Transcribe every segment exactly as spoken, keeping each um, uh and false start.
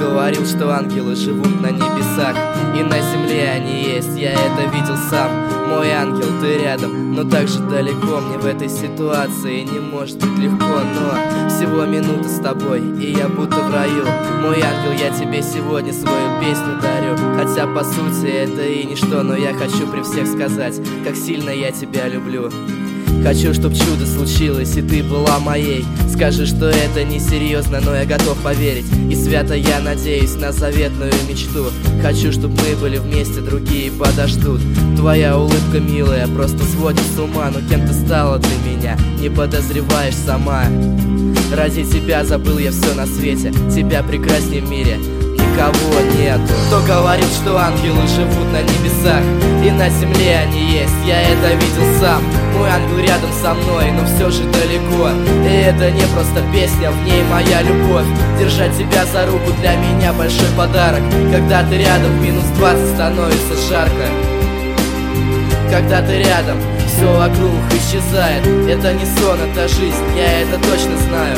говорил, что ангелы живут на небесах, и на земле они есть, я это видел сам. Мой ангел, ты рядом, но так же далеко. Мне в этой ситуации не может быть легко, но всего минута с тобой, и я будто в раю. Мой ангел, я тебе сегодня свою песню дарю. Хотя по сути это и ничто, но я хочу при всех сказать, как сильно я тебя люблю. Хочу, чтоб чудо случилось, и ты была моей. Скажи, что это несерьезно, но я готов поверить. И свято я надеюсь на заветную мечту. Хочу, чтоб мы были вместе, другие подождут. Твоя улыбка милая просто сводит с ума. Но кем ты стала для меня, не подозреваешь сама. Ради тебя забыл я все на свете, тебя прекрасней в мире никого нет. Кто говорит, что ангелы живут на небесах, и на земле они есть, я это видел сам. Мой ангел рядом со мной, но все же далеко. И это не просто песня, в ней моя любовь. Держать тебя за руку для меня большой подарок. Когда ты рядом, в минус двадцать становится жарко. Когда ты рядом, все вокруг исчезает. Это не сон, это жизнь, я это точно знаю.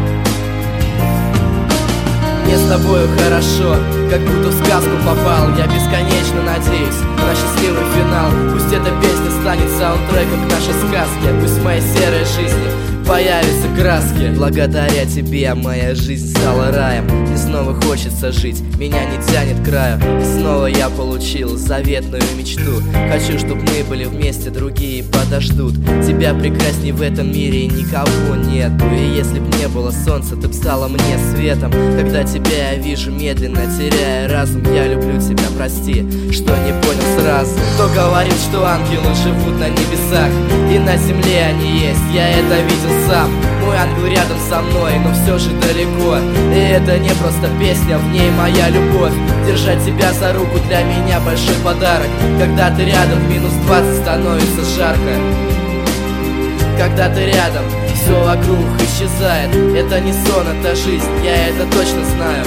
Мне с тобою хорошо, как будто в сказку попал. Я бесконечно надеюсь на счастливый финал. Пусть эта песня станет саундтреком к нашей сказке. Пусть в моей серой жизни появятся краски. Благодаря тебе моя жизнь стала раем. Мне снова хочется жить, меня не тянет к краю. И снова я получил заветную мечту. Хочу, чтобы мы были вместе, другие подождут. Тебя прекрасней в этом мире никого нету. И если б не было солнца, ты б стала мне светом. Когда тебя я вижу медленно, теряя разум, я люблю тебя, прости, что не понял сразу. Кто говорит, что ангелы живут на небесах, и на земле они есть, я это видел сам. Мой ангел рядом со мной, но все же далеко. И это не просто песня, в ней моя любовь. Держать тебя за руку для меня большой подарок. Когда ты рядом, в минус двадцать становится жарко. Когда ты рядом, все вокруг исчезает. Это не сон, это жизнь, я это точно знаю.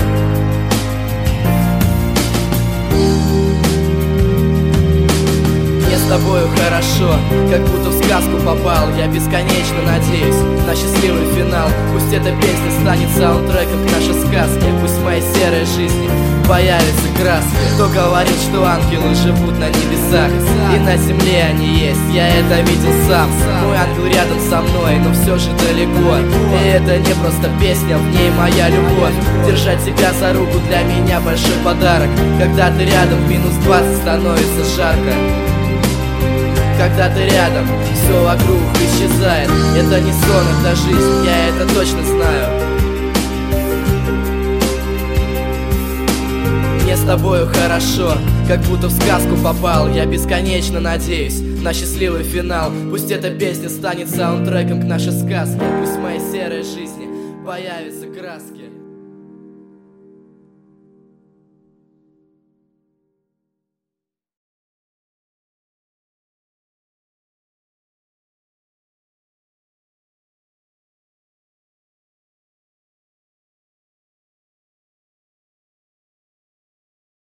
Мне с тобою хорошо, как будто в сказку попал. Я бесконечно надеюсь на счастливый финал. Пусть эта песня станет саундтреком к нашей сказке. Пусть в моей серой жизни появятся краски. Кто говорит, что ангелы живут на небесах, и на земле они есть, я это видел сам. Мой ангел рядом со мной, но все же далеко. И это не просто песня, в ней моя любовь. Держать тебя за руку для меня большой подарок. Когда ты рядом, в минус двадцать становится жарко. Когда ты рядом, все вокруг исчезает. Это не сон, это жизнь, я это точно знаю. Мне с тобою хорошо, как будто в сказку попал. Я бесконечно надеюсь на счастливый финал. Пусть эта песня станет саундтреком к нашей сказке. Пусть в моей серой жизни появятся краски.